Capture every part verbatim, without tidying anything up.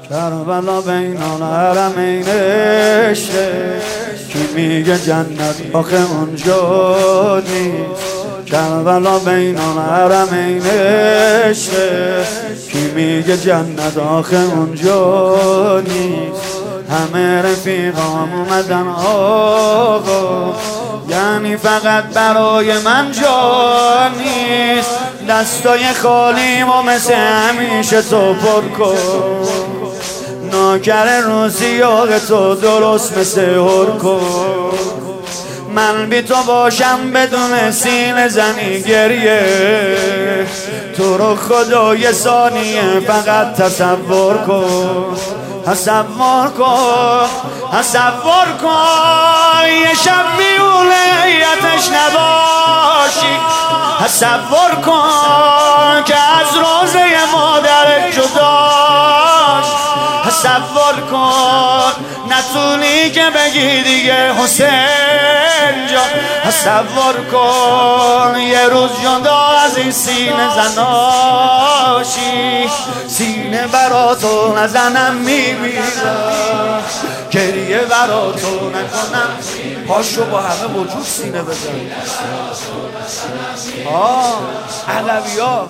کربلا بین الحرمین عشقه، کی میگه جنت آخه اونجا نیست. کربلا بین الحرمین عشقه، کی میگه جنت آخه اونجا نیست. همه رفیقام اومدن آقا، یعنی فقط برای من جا نیست. دستای خالیم و مثل همیشه تو پر کن، ناکر روزیاق تو درست مثل هر کن. من بی تو باشم بدون سینه زنی گریه، تو رو خدا یه ثانیه فقط تصور کن. تصور کن تصور کن یه شب میونهیتش نباشی. تصور کن که از روزه مادرت جداش. تصور کن نتونی که بگی دیگه حسین جان. تصور کن یه روز جدا از این سینه زناشی. سینه برا تو نزنم میمیرم، گریه برا تو نکنم. پاشو با همه وجود سینه بزن. آه علوی ها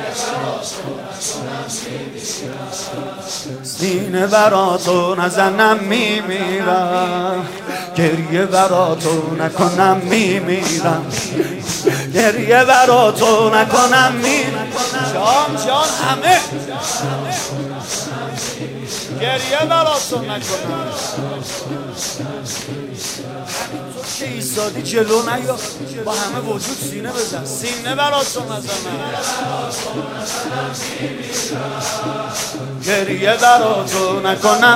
سینه برا تو نزنم میمیرم، گریه برا تو نکنم میمیرم، گریه برا تو نکنم میمیرم. جان جان همه گریه برا تو نکنم. همینطور که ایستادی جلو نیا، با همه وجود سینه بزن. سینه برا تو نزنم، گریه برا تو نکنم.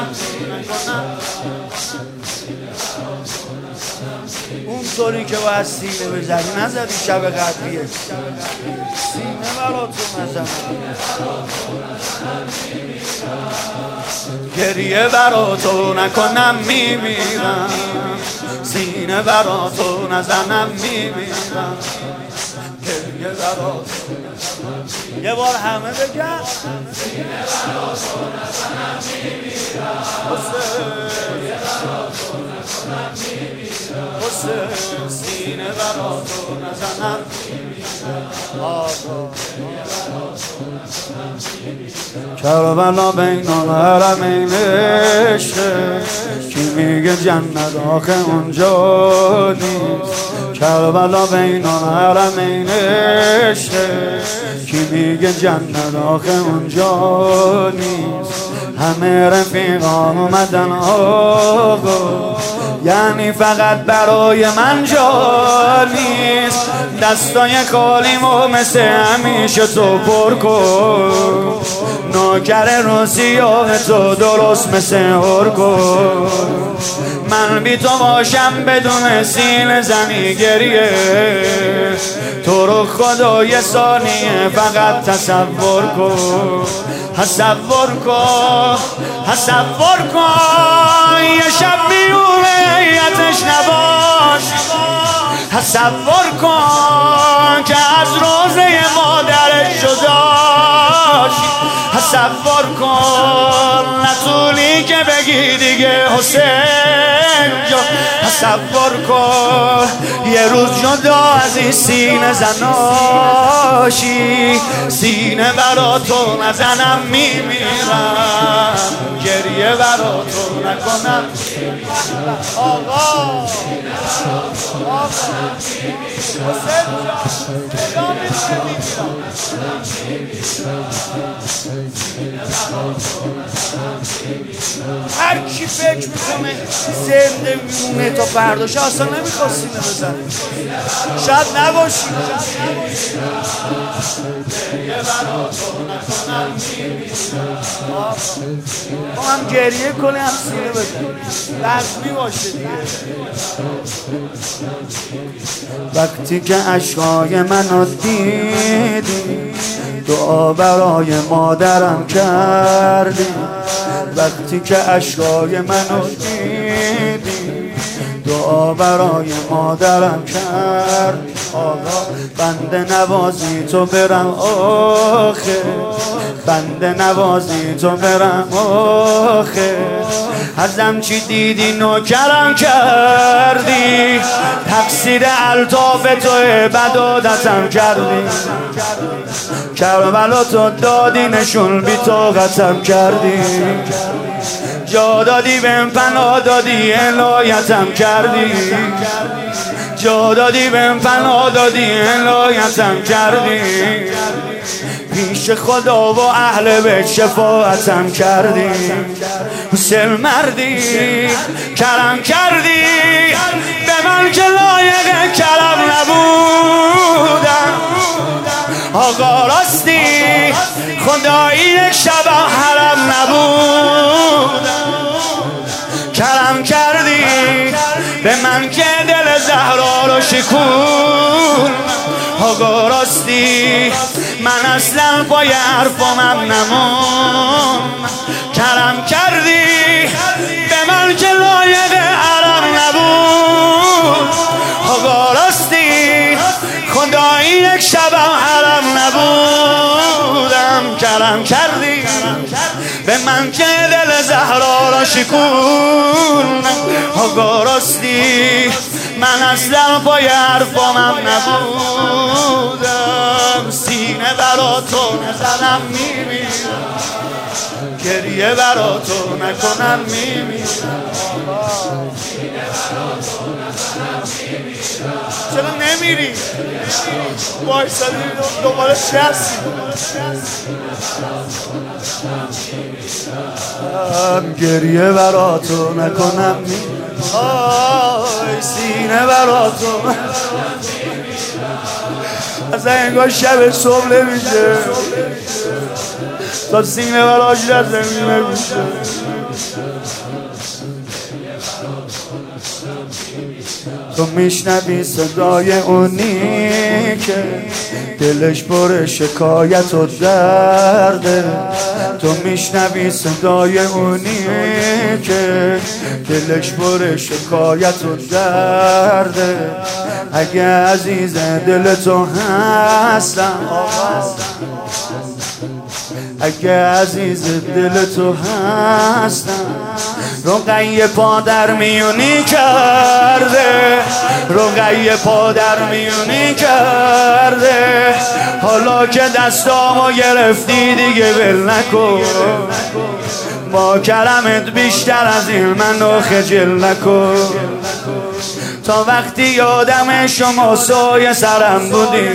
اونطوری که باید سینه بزنی نزدی شب قدریه. سینه برا تو نزنم، گریه برا تو نکنم میمیرم، سینه برا تو نزنم میمیرم، گریه برا تو. یه بار همه بگن سینه برا تو نزنم میمیرم، گریه برا تو نکنم میمیرم، سینه برا تو نزنم میمیرم. کربلا بین الحرمین عشقه، کی میگه جنت آخه اونجا نیست. کربلا بین الحرمین عشقه، کی میگه جنت آخه اونجا نیست. همه رفیقام اومدن آقا، یعنی فقط برای من جا نیست. دستای خالیمو مثل همیشه تو پر کن، ناکر روزیاق تو درست مثل هر کن. من بی تو باشم بدون سینه زنی گریه، تو رو خدا یه ثانیه فقط تصور کن. تصور کن تصور کن یه شب میونهیتش نباش. تصور کن که از روزه مادرت جداش. تصور کن نتونی که بگی دیگه حسین جان. تصور کن یه روز جدا از این سینه زناشی. سینه برا تو نزنم میمیرم، گریه برا تو نکنم. آقا حسین جان هر کی فکر میکنه زنده میمونه تا فرداش اصلا نمیخواد سینه بزنه. شاید نباشی. ما هم گریه کنه هم سینه بزنه، لازمی باشه دیگه. وقتی که عشقای منو دیدی، دعا برای مادرم کردی. وقتی که عشقای منو دیدی، دعا برای مادرم کرد. آقا بنده نوازی تو برم آخه، بنده نوازی تو برم آخه. ازم چی دیدی نوکرم کردی، تقصیر الطاف توی بد عادتم کردی، کربلا تو دادی نشون بی طاقتم کردی، جا دادی بهم پناه دادی عنایتم کردی، جا دادی بهم پناه دادی عنایتم کردی، پیش خدا و اهل بیت شفاعتم کردی. حسین مردی کرم کردی به من که لایق کرم نبودم، آقا راستی خدایی یک شبم حرم نبودم. کرم کردی به من که دل زهرا رو شکون، آقا راستی من اصلا پای حرفامم نمون. کرم کردی به من که لایق حرم نبود، آقا راستی خدایی یک شبم حرم نبودم. کرم کردی به من که دل زهرا را شکون، آقا راستی من اصلا پای حرفامم نبودم. سینه برا تو نزنم میمیرم، گریه برا تو نکنم میمیرم. چرا نمیری؟ وایسادی دوباره چه هستی؟ گریه برا تو نکنم میمیرم، آی سینه برا تو. اصلا انگار شب صبح نمیشه تا سینه براش نزنی نمیشه. تو میشنوی صدای اونی که دلش پر شکایت و درده، تو میشنوی صدای اونی که دلش پر شکایت و درده. اگه عزیز دل تو هستم، اگه عزیز دل تو هستم، رقیه پا در میونی کرده، رقیه پا در میونی کرده. حالا که دستامو گرفتی دیگه ول نکن، با کرمت بیشتر از این منو خجل نکن. تا وقتی یادم شما سایه سرم بودی،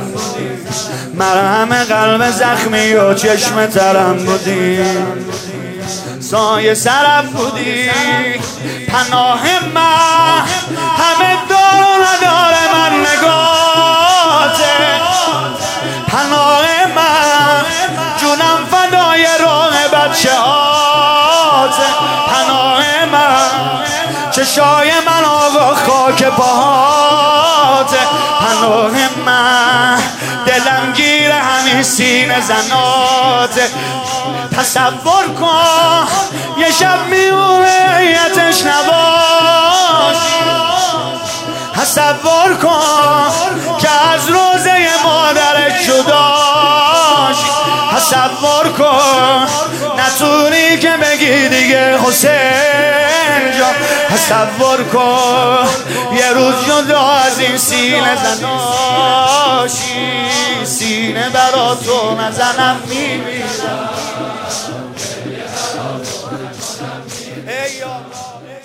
مرهم قلب زخمی و چشم ترم بودی، سایه سرم بودی، پناه من همه دار و ندار من نگاته، پناه من جونم فدای راه بچه هاته، پناه من چشای من آقا خاک پاهاته، پناه من دلم گیر همین سینه زناته. تصور کن یه شب میونیتش نباش، تصور کن که از روزه مادرت جداش، تصور کن نتونی که بگی دیگه حسین جان، تصور کن یه روز جدا از این سینه زناشی. سینه برا تو نزنم میمیرم. ای